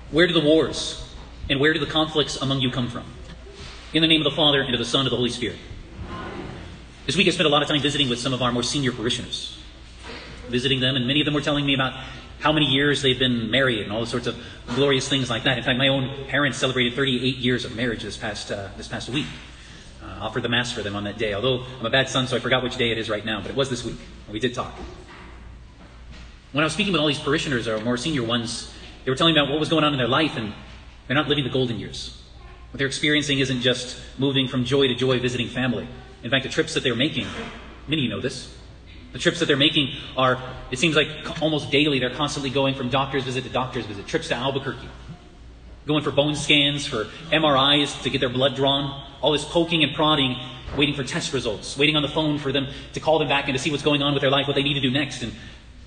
Where do the wars and where do the conflicts among you come from? In the name of the Father, and of the Son, and of the Holy Spirit. This week I spent a lot of time visiting with some of our more senior parishioners. Visiting them, and many of them were telling me about how many years they've been married and all the sorts of glorious things like that. In fact, my own parents celebrated 38 years of marriage this past week. Offered the Mass for them on that day. Although I'm a bad son, so I forgot which day it is right now, but it was this week. And we did talk. When I was speaking with all these parishioners, or more senior ones, they were telling me about what was going on in their life, and they're not living the golden years. What they're experiencing isn't just moving from joy to joy visiting family. In fact, the trips that they're making, many of you know this, the trips that they're making are, it seems like almost daily, they're constantly going from doctor's visit to doctor's visit, trips to Albuquerque, going for bone scans, for MRIs to get their blood drawn, all this poking and prodding, waiting for test results, waiting on the phone for them to call them back and to see what's going on with their life, what they need to do next. And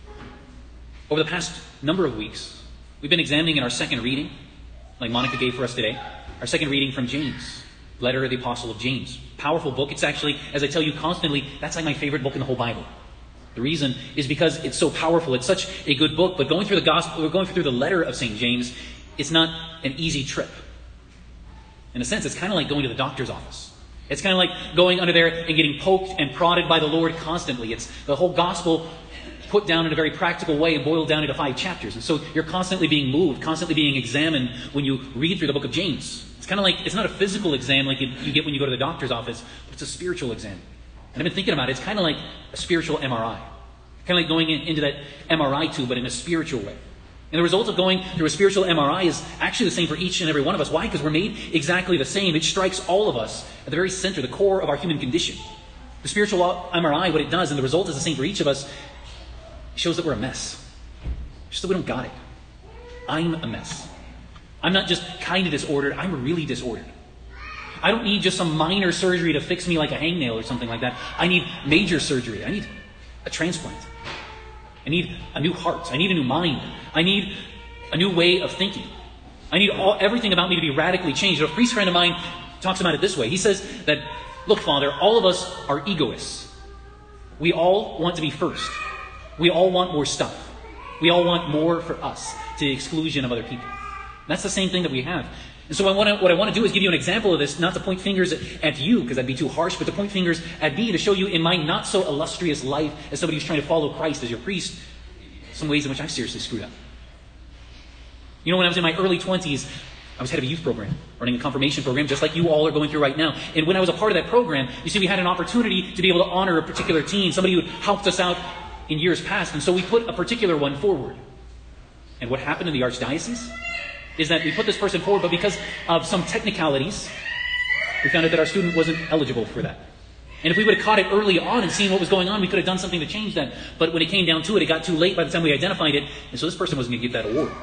over the past number of weeks, we've been examining in our second reading, like Monica gave for us today, our second reading from James, letter of the Apostle of James. Powerful book. It's actually, as I tell you constantly, that's like my favorite book in the whole Bible. The reason is because it's so powerful. It's such a good book. But going through the gospel, we're going through the letter of St. James, it's not an easy trip. In a sense, it's kind of like going to the doctor's office. It's kind of like going under there and getting poked and prodded by the Lord constantly. It's the whole gospel put down in a very practical way and boiled down into 5 chapters. And so you're constantly being moved, constantly being examined when you read through the book of James. It's kind of like, it's not a physical exam like you get when you go to the doctor's office, but it's a spiritual exam. And I've been thinking about it. It's kind of like a spiritual MRI. Kind of like going into that MRI tube, but in a spiritual way. And the result of going through a spiritual MRI is actually the same for each and every one of us. Why? Because we're made exactly the same. It strikes all of us at the very center, the core of our human condition. The spiritual MRI, what it does, and the result is the same for each of us, shows that we're a mess. Just that we don't got it. I'm a mess. I'm not just kind of disordered, I'm really disordered. I don't need just some minor surgery to fix me like a hangnail or something like that. I need major surgery. I need a transplant. I need a new heart. I need a new mind. I need a new way of thinking. I need everything about me to be radically changed. A priest friend of mine talks about it this way. He says that, look, Father, all of us are egoists. We all want to be first. We all want more stuff. We all want more for us to the exclusion of other people. That's the same thing that we have. And so what I want to do is give you an example of this, not to point fingers at you, because that'd be too harsh, but to point fingers at me, to show you in my not so illustrious life as somebody who's trying to follow Christ as your priest, some ways in which I've seriously screwed up. You know, when I was in my early 20s, I was head of a youth program, running a confirmation program, just like you all are going through right now. And when I was a part of that program, you see, we had an opportunity to be able to honor a particular teen, somebody who helped us out in years past. And so we put a particular one forward. And what happened in the Archdiocese is that we put this person forward, but because of some technicalities, we found out that our student wasn't eligible for that. And if we would have caught it early on and seen what was going on, we could have done something to change that. But when it came down to it, it got too late by the time we identified it. And so this person wasn't going to get that award.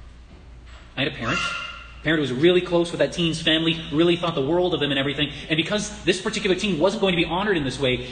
I had a parent who was really close with that teen's family, really thought the world of them and everything. And because this particular teen wasn't going to be honored in this way,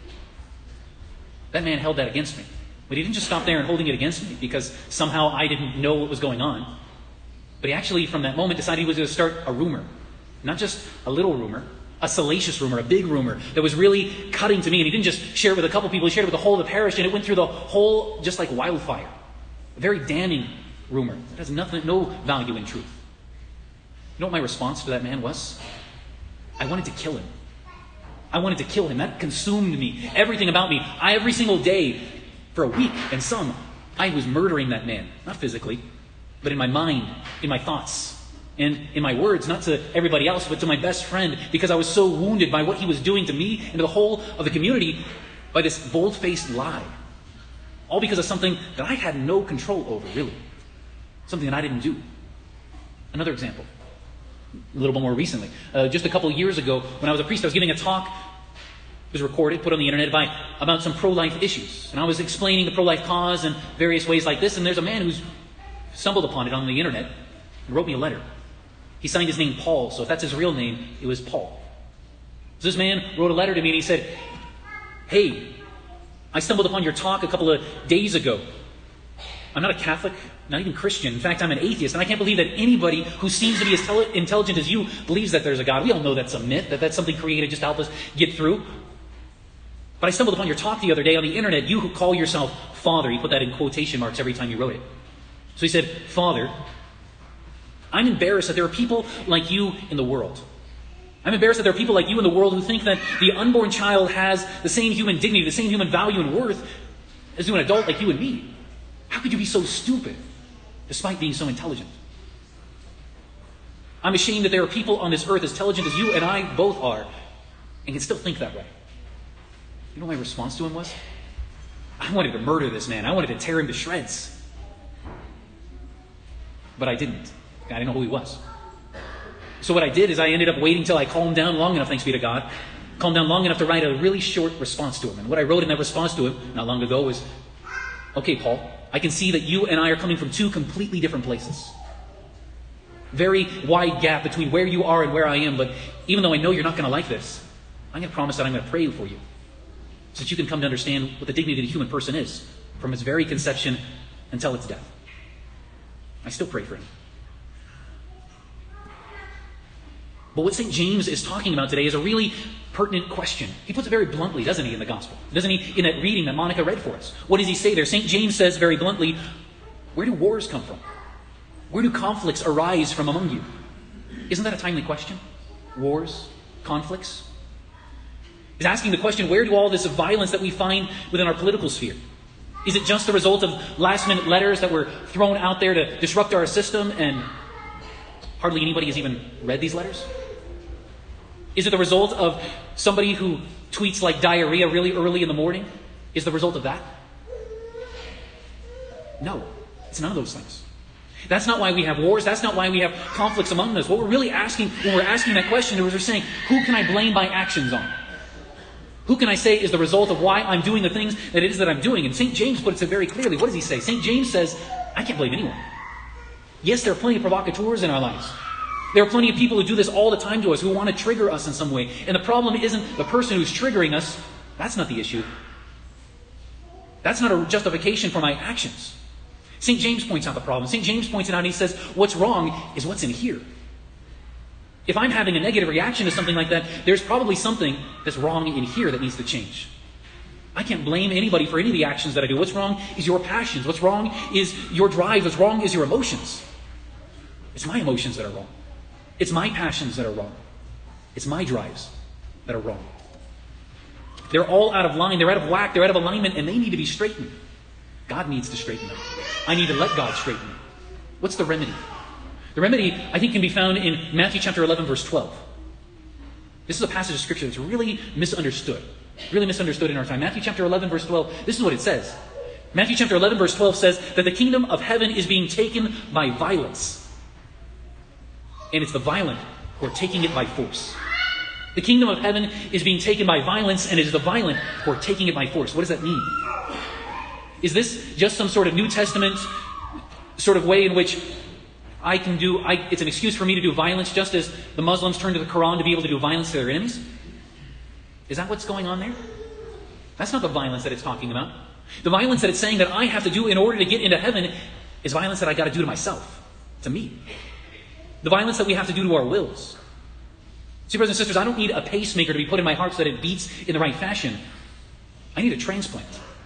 that man held that against me. But he didn't just stop there and holding it against me because somehow I didn't know what was going on. But he actually, from that moment, decided he was going to start a rumor. Not just a little rumor, a salacious rumor, a big rumor that was really cutting to me. And he didn't just share it with a couple people, he shared it with the whole of the parish, and it went through the whole just like wildfire. A very damning rumor that has no value in truth. You know what my response to that man was? I wanted to kill him. I wanted to kill him. That consumed me. Everything about me. Every single day, for a week and some, I was murdering that man. Not physically, but in my mind, in my thoughts, and in my words, not to everybody else, but to my best friend, because I was so wounded by what he was doing to me and to the whole of the community by this bold-faced lie. All because of something that I had no control over, really. Something that I didn't do. Another example, a little bit more recently. Just a couple of years ago, when I was a priest, I was giving a talk. It was recorded, put on the internet about some pro-life issues. And I was explaining the pro-life cause in various ways like this, and there's a man who's stumbled upon it on the internet and wrote me a letter. He signed his name Paul, so if that's his real name, it was Paul. So this man wrote a letter to me and he said, "Hey, I stumbled upon your talk a couple of days ago. I'm not a Catholic, not even Christian. In fact, I'm an atheist, and I can't believe that anybody who seems to be as intelligent as you believes that there's a God. We all know that's a myth, that's something created just to help us get through. But I stumbled upon your talk the other day on the internet. You who call yourself Father," he put that in quotation marks every time he wrote it. So he said, "Father, I'm embarrassed that there are people like you in the world. I'm embarrassed that there are people like you in the world who think that the unborn child has the same human dignity, the same human value and worth as do an adult like you and me. How could you be so stupid, despite being so intelligent? I'm ashamed that there are people on this earth as intelligent as you and I both are, and can still think that way. You know what my response to him was? I wanted to murder this man. I wanted to tear him to shreds. But I didn't. I didn't know who he was. So what I did is I ended up waiting till I calmed down long enough, thanks be to God, calmed down long enough to write a really short response to him. And what I wrote in that response to him not long ago was, okay, Paul, I can see that you and I are coming from two completely different places. Very wide gap between where you are and where I am, but even though I know you're not going to like this, I'm going to promise that I'm going to pray for you so that you can come to understand what the dignity of the human person is from its very conception until its death. I still pray for him. But what St. James is talking about today is a really pertinent question. He puts it very bluntly, doesn't he, in the gospel? Doesn't he, in that reading that Monica read for us? What does he say there? St. James says very bluntly, where do wars come from? Where do conflicts arise from among you? Isn't that a timely question? Wars? Conflicts? He's asking the question, where do all this violence that we find within our political sphere? Is it just the result of last-minute letters that were thrown out there to disrupt our system and hardly anybody has even read these letters? Is it the result of somebody who tweets like diarrhea really early in the morning? Is the result of that? No, it's none of those things. That's not why we have wars. That's not why we have conflicts among us. What we're really asking, when we're asking that question, is we're saying, who can I blame my actions on? Who can I say is the result of why I'm doing the things that it is that I'm doing? And St. James puts it very clearly. What does he say? St. James says, I can't blame anyone. Yes, there are plenty of provocateurs in our lives. There are plenty of people who do this all the time to us, who want to trigger us in some way. And the problem isn't the person who's triggering us. That's not the issue. That's not a justification for my actions. St. James points out the problem. St. James points it out and he says, what's wrong is what's in here. If I'm having a negative reaction to something like that, there's probably something that's wrong in here that needs to change. I can't blame anybody for any of the actions that I do. What's wrong is your passions. What's wrong is your drive. What's wrong is your emotions. It's my emotions that are wrong. It's my passions that are wrong. It's my drives that are wrong. They're all out of line. They're out of whack. They're out of alignment, and they need to be straightened. God needs to straighten them. I need to let God straighten them. What's the remedy? The remedy, I think, can be found in Matthew chapter 11, verse 12. This is a passage of Scripture that's really misunderstood. Really misunderstood in our time. Matthew chapter 11, verse 12, this is what it says. Matthew chapter 11, verse 12 says that the kingdom of heaven is being taken by violence. And it's the violent who are taking it by force. The kingdom of heaven is being taken by violence, and it is the violent who are taking it by force. What does that mean? Is this just some sort of New Testament sort of way in which it's an excuse for me to do violence just as the Muslims turn to the Quran to be able to do violence to their enemies? Is that what's going on there? That's not the violence that it's talking about. The violence that it's saying that I have to do in order to get into heaven is violence that I got to do to myself, to me. The violence that we have to do to our wills. See, brothers and sisters, I don't need a pacemaker to be put in my heart so that it beats in the right fashion. I need a transplant.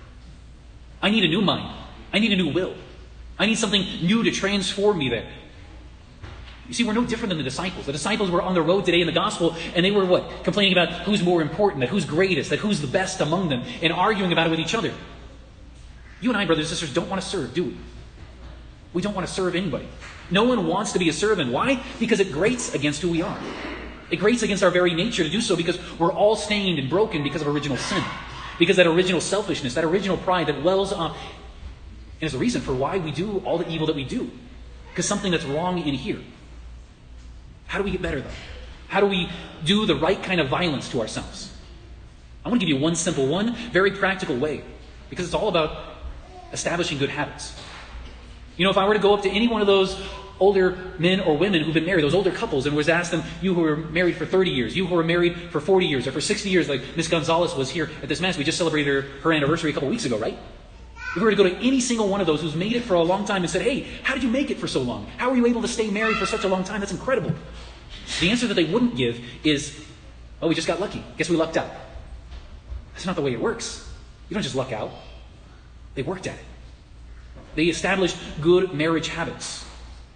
I need a new mind. I need a new will. I need something new to transform me there. You see, we're no different than the disciples. The disciples were on the road today in the gospel, and they were what? Complaining about who's more important, that who's greatest, that who's the best among them, and arguing about it with each other. You and I, brothers and sisters, don't want to serve, do we? We don't want to serve anybody. No one wants to be a servant. Why? Because it grates against who we are. It grates against our very nature to do so because we're all stained and broken because of original sin. Because that original selfishness, that original pride that wells up, and is the reason for why we do all the evil that we do. Because something that's wrong in here. How do we get better, though? How do we do the right kind of violence to ourselves? I want to give you one simple, one very practical way. Because it's all about establishing good habits. You know, if I were to go up to any one of those older men or women who've been married, those older couples, and was asked them, you who were married for 30 years, you who were married for 40 years, or for 60 years, like Miss Gonzalez was here at this Mass. We just celebrated her anniversary a couple weeks ago, right? If we were to go to any single one of those who's made it for a long time and said, hey, how did you make it for so long? How were you able to stay married for such a long time? That's incredible. The answer that they wouldn't give is, oh, we just got lucky. Guess we lucked out. That's not the way it works. You don't just luck out. They worked at it. They established good marriage habits.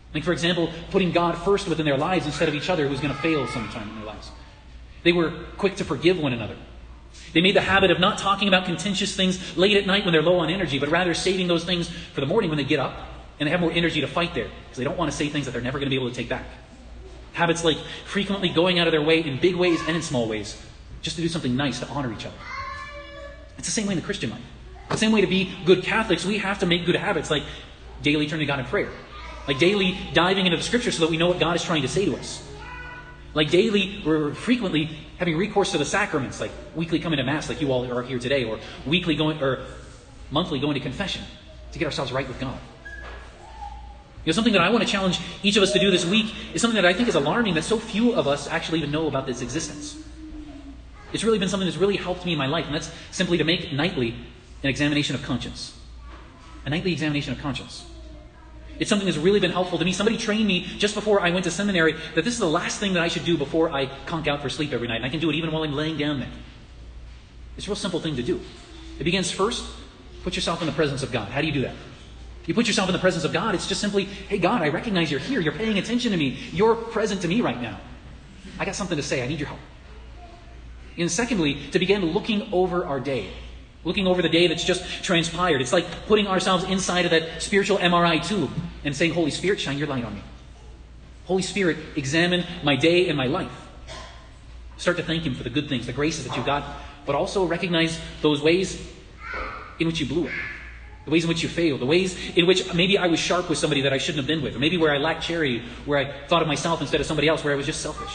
Like, for example, putting God first within their lives instead of each other who's going to fail sometime in their lives. They were quick to forgive one another. They made the habit of not talking about contentious things late at night when they're low on energy, but rather saving those things for the morning when they get up and they have more energy to fight there because they don't want to say things that they're never going to be able to take back. Habits like frequently going out of their way in big ways and in small ways just to do something nice to honor each other. It's the same way in the Christian life. The same way to be good Catholics, we have to make good habits like daily turning to God in prayer. Like daily diving into the Scripture so that we know what God is trying to say to us. Like daily or frequently having recourse to the sacraments, like weekly coming to Mass like you all are here today, or weekly going or monthly going to confession to get ourselves right with God. Something that I want to challenge each of us to do this week is something that I think is alarming that so few of us actually even know about its existence. It's really been something that's really helped me in my life, and that's simply to make nightly an examination of conscience. A nightly examination of conscience. It's something that's really been helpful to me. Somebody trained me just before I went to seminary that this is the last thing that I should do before I conk out for sleep every night. And I can do it even while I'm laying down there. It's a real simple thing to do. It begins first, put yourself in the presence of God. How do you do that? You put yourself in the presence of God, it's just simply, hey God, I recognize you're here. You're paying attention to me. You're present to me right now. I got something to say. I need your help. And secondly, to begin looking over our day. Looking over the day that's just transpired. It's like putting ourselves inside of that spiritual MRI tube and saying, Holy Spirit, shine your light on me. Holy Spirit, examine my day and my life. Start to thank Him for the good things, the graces that you got, but also recognize those ways in which you blew it. The ways in which you failed. The ways in which maybe I was sharp with somebody that I shouldn't have been with. Or maybe where I lacked charity, where I thought of myself instead of somebody else, where I was just selfish.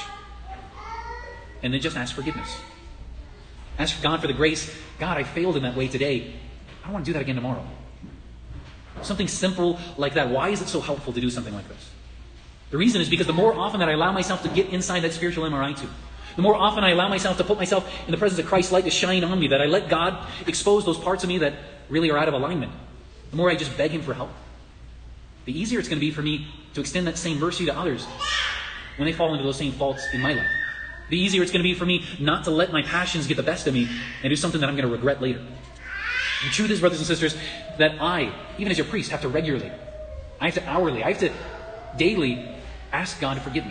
And then just ask forgiveness. Ask God for the grace. God, I failed in that way today. I don't want to do that again tomorrow. Something simple like that. Why is it so helpful to do something like this? The reason is because the more often that I allow myself to get inside that spiritual MRI tube, the more often I allow myself to put myself in the presence of Christ's light to shine on me, that I let God expose those parts of me that really are out of alignment, the more I just beg Him for help, the easier it's going to be for me to extend that same mercy to others when they fall into those same faults in my life. The easier it's going to be for me not to let my passions get the best of me and do something that I'm going to regret later. The truth is, brothers and sisters, that I, even as your priest, have to regularly, I have to hourly, I have to daily ask God to forgive me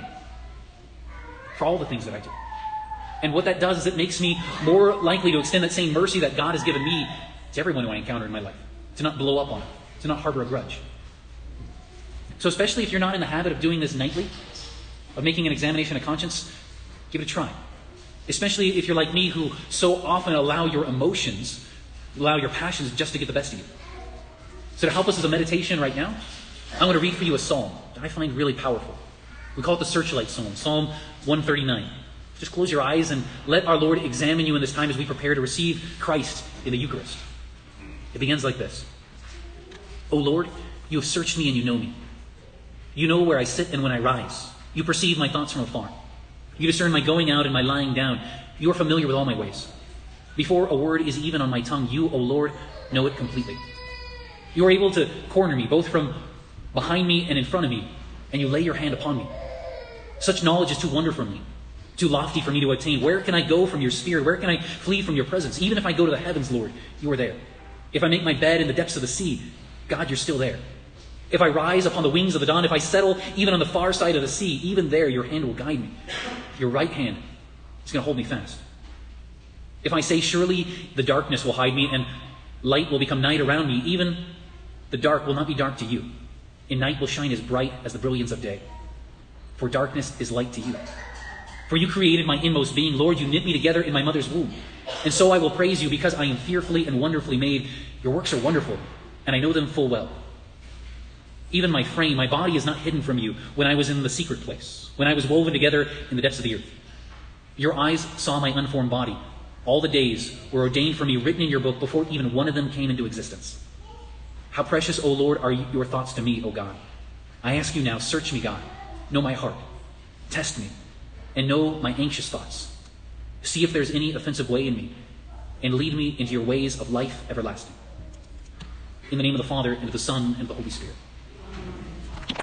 for all the things that I do. And what that does is it makes me more likely to extend that same mercy that God has given me to everyone who I encounter in my life. To not blow up on it. To not harbor a grudge. So especially if you're not in the habit of doing this nightly, of making an examination of conscience, give it a try. Especially if you're like me, who so often allow your emotions, allow your passions just to get the best of you. So to help us as a meditation right now, I'm going to read for you a psalm that I find really powerful. We call it the Searchlight Psalm, Psalm 139. Just close your eyes and let our Lord examine you in this time as we prepare to receive Christ in the Eucharist. It begins like this. O Lord, you have searched me and you know me. You know where I sit and when I rise. You perceive my thoughts from afar. You discern my going out and my lying down. You are familiar with all my ways. Before a word is even on my tongue, you, O Lord, know it completely. You are able to corner me, both from behind me and in front of me, and you lay your hand upon me. Such knowledge is too wonderful for me, too lofty for me to attain. Where can I go from your spirit? Where can I flee from your presence? Even if I go to the heavens, Lord, you are there. If I make my bed in the depths of the sea, God, you're still there. If I rise upon the wings of the dawn, if I settle even on the far side of the sea, even there your hand will guide me. Your right hand is going to hold me fast. If I say, surely the darkness will hide me and light will become night around me, even the dark will not be dark to you. And night will shine as bright as the brilliance of day. For darkness is light to you. For you created my inmost being. Lord, you knit me together in my mother's womb. And so I will praise you because I am fearfully and wonderfully made. Your works are wonderful, and I know them full well. Even my frame, my body is not hidden from you when I was in the secret place, when I was woven together in the depths of the earth. Your eyes saw my unformed body. All the days were ordained for me, written in your book, before even one of them came into existence. How precious, O Lord, are your thoughts to me, O God. I ask you now, search me, God. Know my heart. Test me. And know my anxious thoughts. See if there's any offensive way in me. And lead me into your ways of life everlasting. In the name of the Father, and of the Son, and of the Holy Spirit.